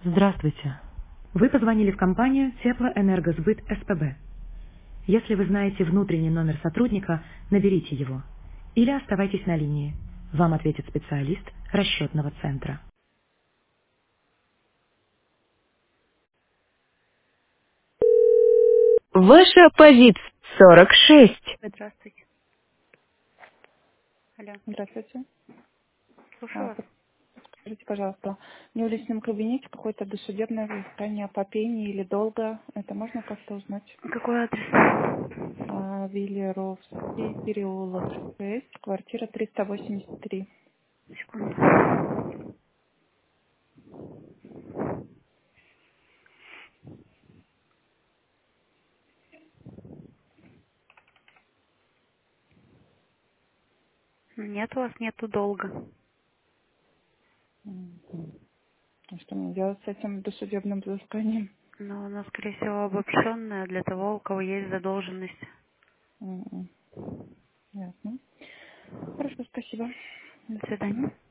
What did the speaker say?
Здравствуйте. Вы позвонили в компанию Теплоэнергосбыт СПБ. Если вы знаете внутренний номер сотрудника, наберите его. Или оставайтесь на линии. Вам ответит специалист расчетного центра. Ваша позиция 46. Здравствуйте. Алло. Здравствуйте. Слушаю вас. Скажите, пожалуйста, мне в личном кабинете какое-то досудебное взыскание по пени или долга. Это можно как-то узнать? Какой адрес? Виллеровский переулок 6, квартира 383. Секунду. Нет, у вас нету долга. Мгм. А что мне делать с этим досудебным взысканием? Но оно, скорее всего, обобщенное для того, у кого есть задолженность. М, Ясно. Хорошо, спасибо. До До свидания. свидания.